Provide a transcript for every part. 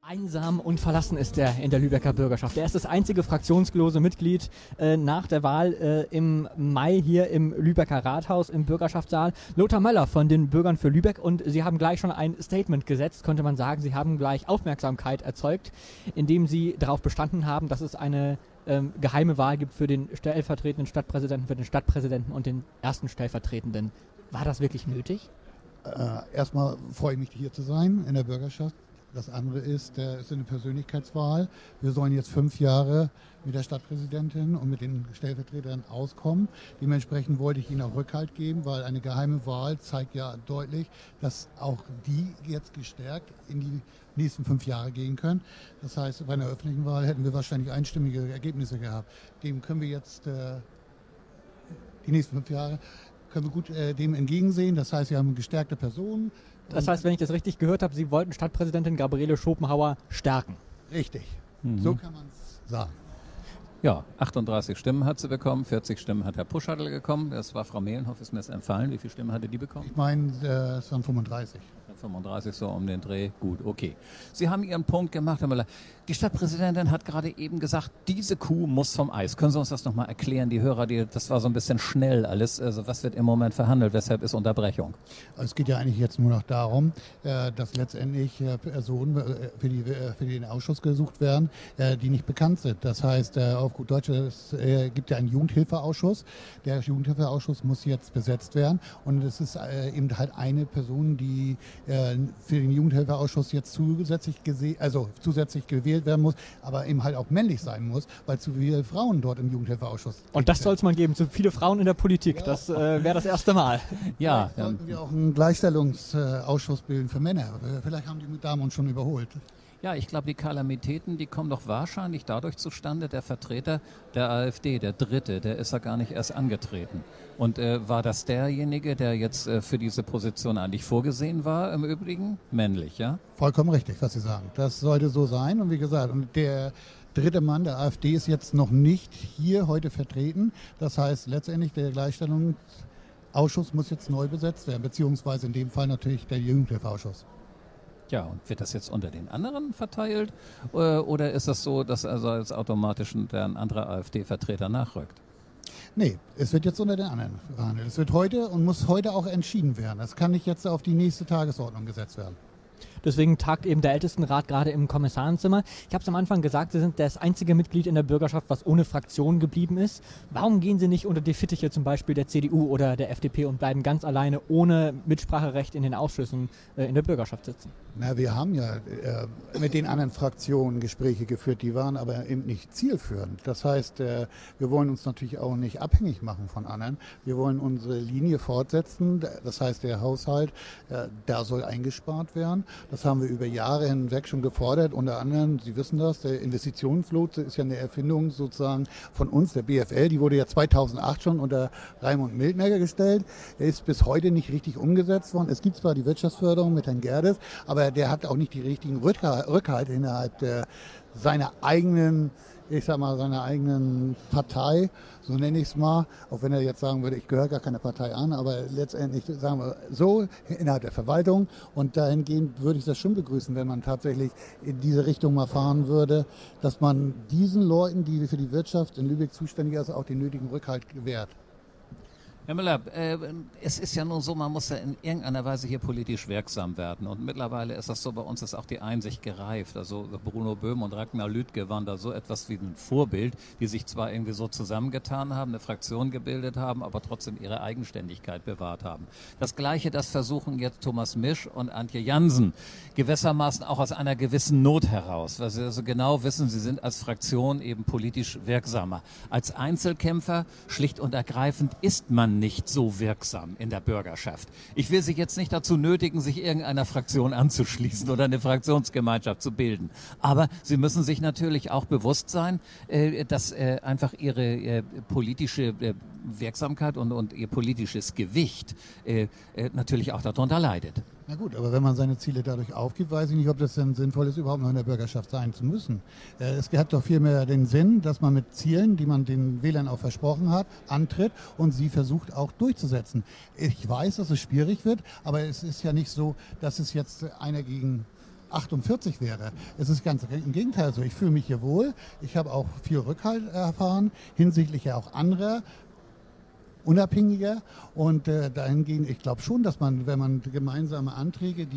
Einsam und verlassen ist er in der Lübecker Bürgerschaft. Er ist das einzige fraktionslose Mitglied nach der Wahl im Mai hier im Lübecker Rathaus im Bürgerschaftssaal. Lothar Möller von den Bürgern für Lübeck, und Sie haben gleich schon ein Statement gesetzt, könnte man sagen. Sie haben gleich Aufmerksamkeit erzeugt, indem Sie darauf bestanden haben, dass es eine geheime Wahl gibt für den stellvertretenden Stadtpräsidenten, für den Stadtpräsidenten und den ersten Stellvertretenden. War das wirklich nötig? Erstmal freue ich mich, hier zu sein in der Bürgerschaft. Das andere ist, es ist eine Persönlichkeitswahl. Wir sollen jetzt 5 Jahre mit der Stadtpräsidentin und mit den Stellvertretern auskommen. Dementsprechend wollte ich Ihnen auch Rückhalt geben, weil eine geheime Wahl zeigt ja deutlich, dass auch die jetzt gestärkt in die nächsten 5 Jahre gehen können. Das heißt, bei einer öffentlichen Wahl hätten wir wahrscheinlich einstimmige Ergebnisse gehabt. Dem können wir jetzt die nächsten 5 Jahre können wir gut dem entgegensehen. Das heißt, wir haben gestärkte Personen. Das heißt, wenn ich das richtig gehört habe, Sie wollten Stadtpräsidentin Gabriele Schopenhauer stärken. Richtig. So kann man es sagen. Ja, 38 Stimmen hat sie bekommen, 40 Stimmen hat Herr Puschadl bekommen. Das war Frau Mehlenhoff, ist mir das entfallen. Wie viele Stimmen hatte die bekommen? Ich meine, es waren 35. 35 so um den Dreh. Gut, okay. Sie haben Ihren Punkt gemacht, Herr Müller. Die Stadtpräsidentin hat gerade eben gesagt, diese Kuh muss vom Eis. Können Sie uns das nochmal erklären? Die Hörer, das war so ein bisschen schnell alles. Also was wird im Moment verhandelt? Weshalb ist Unterbrechung? Es geht ja eigentlich jetzt nur noch darum, dass letztendlich Personen für den Ausschuss gesucht werden, die nicht bekannt sind. Das heißt, auf gut Deutsch, es gibt ja einen Jugendhilfeausschuss. Der Jugendhilfeausschuss muss jetzt besetzt werden. Und es ist eben halt eine Person, die für den Jugendhilfeausschuss jetzt zusätzlich gewählt werden muss, aber eben halt auch männlich sein muss, weil zu viele Frauen dort im Jugendhilfeausschuss. Und das soll es mal geben, zu viele Frauen in der Politik. Ja. Das wäre das erste Mal. Ja. Sollten wir auch einen Gleichstellungsausschuss bilden für Männer. Vielleicht haben die Damen uns schon überholt. Ja, ich glaube, die Kalamitäten, die kommen doch wahrscheinlich dadurch zustande, der Vertreter der AfD, der Dritte, der ist ja gar nicht erst angetreten. Und war das derjenige, der jetzt für diese Position eigentlich vorgesehen war, im Übrigen? Männlich, ja? Vollkommen richtig, was Sie sagen. Das sollte so sein. Und wie gesagt, und der dritte Mann der AfD ist jetzt noch nicht hier heute vertreten. Das heißt, letztendlich der Gleichstellungsausschuss muss jetzt neu besetzt werden, beziehungsweise in dem Fall natürlich der Jugendhilfeausschuss. Ja, und wird das jetzt unter den anderen verteilt oder ist das so, dass also jetzt automatisch ein anderer AfD-Vertreter nachrückt? Nee, es wird jetzt unter den anderen verhandelt. Es wird heute und muss heute auch entschieden werden. Das kann nicht jetzt auf die nächste Tagesordnung gesetzt werden. Deswegen tagt eben der Ältestenrat gerade im Kommissarenzimmer. Ich habe es am Anfang gesagt, Sie sind das einzige Mitglied in der Bürgerschaft, was ohne Fraktion geblieben ist. Warum gehen Sie nicht unter die Fittiche zum Beispiel der CDU oder der FDP und bleiben ganz alleine ohne Mitspracherecht in den Ausschüssen in der Bürgerschaft sitzen? Na, wir haben ja mit den anderen Fraktionen Gespräche geführt, die waren aber eben nicht zielführend. Das heißt, wir wollen uns natürlich auch nicht abhängig machen von anderen. Wir wollen unsere Linie fortsetzen. Das heißt, der Haushalt, da soll eingespart werden. Das haben wir über Jahre hinweg schon gefordert. Unter anderem, Sie wissen das, der Investitionslotse ist ja eine Erfindung sozusagen von uns, der BFL. Die wurde ja 2008 schon unter Raimund Mildner gestellt. Er ist bis heute nicht richtig umgesetzt worden. Es gibt zwar die Wirtschaftsförderung mit Herrn Gerdes, aber der hat auch nicht die richtigen Rückhalt innerhalb seiner eigenen Partei, so nenne ich es mal, auch wenn er jetzt sagen würde, ich gehöre gar keiner Partei an, aber letztendlich sagen wir so, innerhalb der Verwaltung, und dahingehend würde ich das schon begrüßen, wenn man tatsächlich in diese Richtung mal fahren würde, dass man diesen Leuten, die für die Wirtschaft in Lübeck zuständig sind, auch den nötigen Rückhalt gewährt. Herr Müller, es ist ja nun so, man muss ja in irgendeiner Weise hier politisch wirksam werden. Und mittlerweile ist das so, bei uns ist auch die Einsicht gereift. Also Bruno Böhm und Ragnar Lüdke waren da so etwas wie ein Vorbild, die sich zwar irgendwie so zusammengetan haben, eine Fraktion gebildet haben, aber trotzdem ihre Eigenständigkeit bewahrt haben. Das Gleiche, das versuchen jetzt Thomas Misch und Antje Jansen, gewissermaßen auch aus einer gewissen Not heraus, weil sie also genau wissen, sie sind als Fraktion eben politisch wirksamer. Als Einzelkämpfer, schlicht und ergreifend, ist man nicht so wirksam in der Bürgerschaft. Ich will Sie jetzt nicht dazu nötigen, sich irgendeiner Fraktion anzuschließen oder eine Fraktionsgemeinschaft zu bilden. Aber Sie müssen sich natürlich auch bewusst sein, dass einfach Ihre politische Wirksamkeit und Ihr politisches Gewicht natürlich auch darunter leidet. Na gut, aber wenn man seine Ziele dadurch aufgibt, weiß ich nicht, ob das denn sinnvoll ist, überhaupt noch in der Bürgerschaft sein zu müssen. Es hat doch vielmehr den Sinn, dass man mit Zielen, die man den Wählern auch versprochen hat, antritt und sie versucht auch durchzusetzen. Ich weiß, dass es schwierig wird, aber es ist ja nicht so, dass es jetzt einer gegen 48 wäre. Es ist ganz im Gegenteil so. Ich fühle mich hier wohl. Ich habe auch viel Rückhalt erfahren, hinsichtlich ja auch anderer Unabhängiger. Und dahingehend, ich glaube schon, dass man, wenn man gemeinsame Anträge,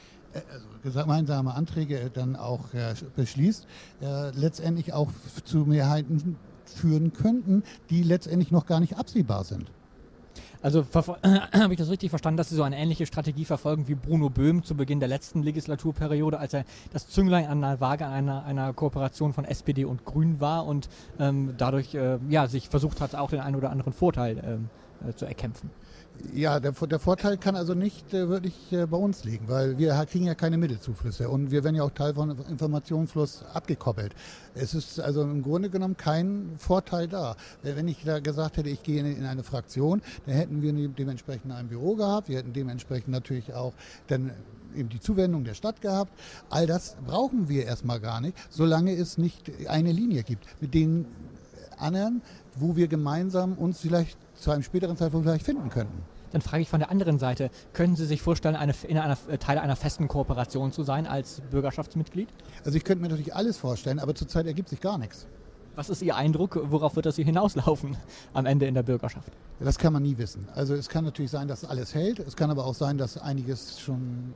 dann auch beschließt, letztendlich auch zu Mehrheiten führen könnten, die letztendlich noch gar nicht absehbar sind. Also habe ich das richtig verstanden, dass Sie so eine ähnliche Strategie verfolgen wie Bruno Böhm zu Beginn der letzten Legislaturperiode, als er das Zünglein an der Waage einer Kooperation von SPD und Grünen war und dadurch sich versucht hat, auch den einen oder anderen Vorteil zu erkämpfen? Ja, der Vorteil kann also nicht wirklich bei uns liegen, weil wir kriegen ja keine Mittelzuflüsse und wir werden ja auch Teil von Informationsfluss abgekoppelt. Es ist also im Grunde genommen kein Vorteil da. Wenn ich da gesagt hätte, ich gehe in eine Fraktion, dann hätten wir dementsprechend ein Büro gehabt, wir hätten dementsprechend natürlich auch dann eben die Zuwendung der Stadt gehabt. All das brauchen wir erstmal gar nicht, solange es nicht eine Linie gibt, mit den anderen, wo wir gemeinsam uns vielleicht zu einem späteren Zeitpunkt vielleicht finden könnten. Dann frage ich von der anderen Seite, können Sie sich vorstellen, Teil einer festen Kooperation zu sein als Bürgerschaftsmitglied? Also ich könnte mir natürlich alles vorstellen, aber zurzeit ergibt sich gar nichts. Was ist Ihr Eindruck, worauf wird das hier hinauslaufen am Ende in der Bürgerschaft? Das kann man nie wissen. Also es kann natürlich sein, dass alles hält, es kann aber auch sein, dass einiges schon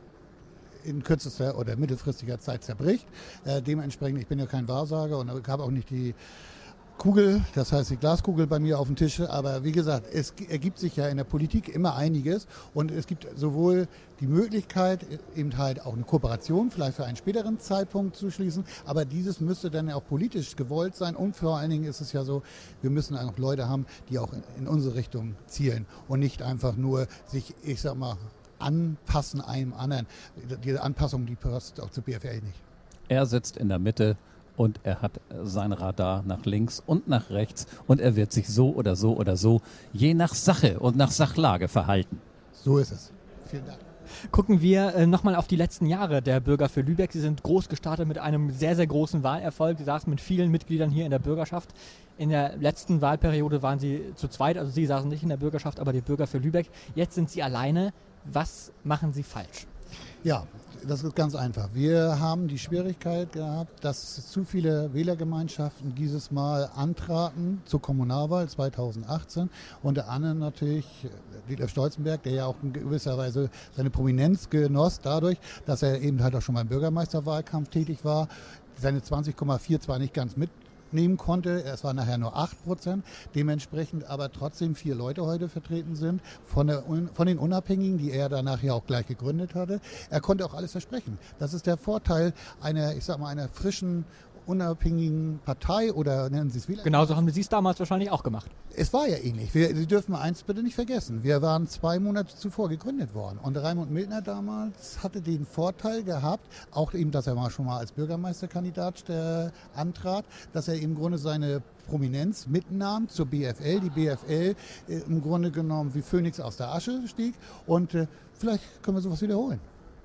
in kürzester oder mittelfristiger Zeit zerbricht. Dementsprechend, ich bin ja kein Wahrsager und habe auch nicht die Kugel, das heißt die Glaskugel bei mir auf dem Tisch, aber wie gesagt, es ergibt sich ja in der Politik immer einiges und es gibt sowohl die Möglichkeit, eben halt auch eine Kooperation vielleicht für einen späteren Zeitpunkt zu schließen, aber dieses müsste dann auch politisch gewollt sein und vor allen Dingen ist es ja so, wir müssen auch Leute haben, die auch in unsere Richtung zielen und nicht einfach nur sich, ich sag mal, anpassen einem anderen. Diese Anpassung, die passt auch zur BFL nicht. Er sitzt in der Mitte und er hat sein Radar nach links und nach rechts und er wird sich so oder so oder so je nach Sache und nach Sachlage verhalten. So ist es. Vielen Dank. Gucken wir nochmal auf die letzten Jahre der Bürger für Lübeck. Sie sind groß gestartet mit einem sehr, sehr großen Wahlerfolg. Sie saßen mit vielen Mitgliedern hier in der Bürgerschaft. In der letzten Wahlperiode waren Sie zu zweit, also Sie saßen nicht in der Bürgerschaft, aber die Bürger für Lübeck. Jetzt sind Sie alleine. Was machen Sie falsch? Ja, das ist ganz einfach. Wir haben die Schwierigkeit gehabt, dass zu viele Wählergemeinschaften dieses Mal antraten zur Kommunalwahl 2018. Unter anderem natürlich Dieter Stolzenberg, der ja auch in gewisser Weise seine Prominenz genoss dadurch, dass er eben halt auch schon beim Bürgermeisterwahlkampf tätig war. Seine 20,4 zwar nicht ganz mitnehmen konnte, es waren nachher nur 8%, dementsprechend aber trotzdem 4 Leute heute vertreten sind, von den Unabhängigen, die er danach ja auch gleich gegründet hatte. Er konnte auch alles versprechen. Das ist der Vorteil einer frischen, unabhängigen Partei oder nennen Sie es wieder. Genauso haben Sie es damals wahrscheinlich auch gemacht. Es war ja ähnlich. Sie dürfen eins bitte nicht vergessen. Wir waren 2 Monate zuvor gegründet worden. Und Raimund Mildner damals hatte den Vorteil gehabt, auch eben, dass er schon mal als Bürgermeisterkandidat antrat, dass er im Grunde seine Prominenz mitnahm zur BFL. Die BFL im Grunde genommen wie Phönix aus der Asche stieg. Und vielleicht können wir sowas wiederholen.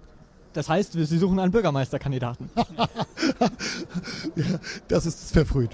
Das heißt, Sie suchen einen Bürgermeisterkandidaten. Ja, das ist verfrüht.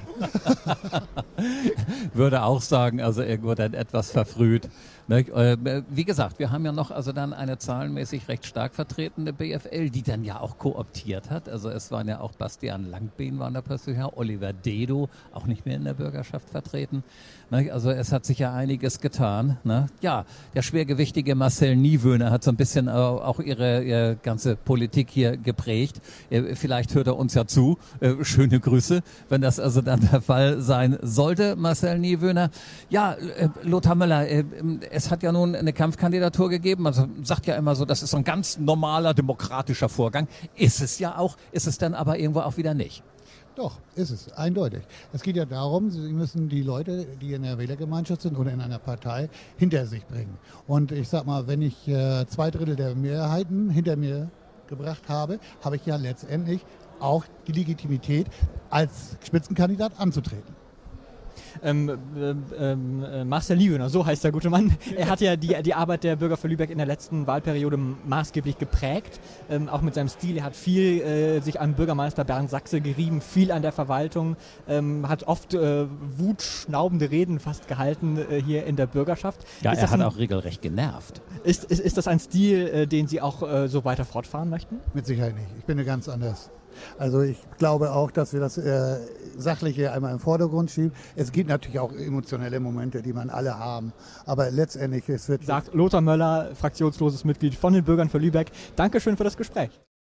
Würde auch sagen, also irgendwo dann etwas verfrüht. Wie gesagt, wir haben ja noch also dann eine zahlenmäßig recht stark vertretene BFL, die dann ja auch kooptiert hat. Also es waren ja auch Bastian Langbehn war da plötzlich her, Oliver Dedo auch nicht mehr in der Bürgerschaft vertreten. Also es hat sich ja einiges getan. Ja, der schwergewichtige Marcel Niewöhner hat so ein bisschen auch ihre ganze Politik hier geprägt. Vielleicht hört er uns ja zu. Schöne Grüße, wenn das also dann der Fall sein sollte, Marcel Niewöhner. Ja, Lothar Möller, es hat ja nun eine Kampfkandidatur gegeben. Man sagt ja immer so, das ist so ein ganz normaler demokratischer Vorgang. Ist es ja auch, ist es dann aber irgendwo auch wieder nicht. Doch, ist es, eindeutig. Es geht ja darum, Sie müssen die Leute, die in der Wählergemeinschaft sind oder in einer Partei, hinter sich bringen. Und ich sag mal, wenn ich 2/3 der Mehrheiten hinter mir gebracht habe, habe ich ja letztendlich auch die Legitimität, als Spitzenkandidat anzutreten. Marcel Liebener, so heißt der gute Mann. Er hat ja die Arbeit der Bürger für Lübeck in der letzten Wahlperiode maßgeblich geprägt, auch mit seinem Stil. Er hat viel sich an Bürgermeister Bernd Sachse gerieben, viel an der Verwaltung, hat oft wutschnaubende Reden fast gehalten hier in der Bürgerschaft. Ja, er hat auch regelrecht genervt. Ist das ein Stil, den Sie auch so weiter fortfahren möchten? Mit Sicherheit nicht. Ich bin ganz anders. Also ich glaube auch, dass wir das Sachliche einmal im Vordergrund schieben. Es gibt natürlich auch emotionelle Momente, die man alle haben. Aber letztendlich, es wird... Sagt Lothar Möller, fraktionsloses Mitglied von den Bürgern für Lübeck. Dankeschön für das Gespräch.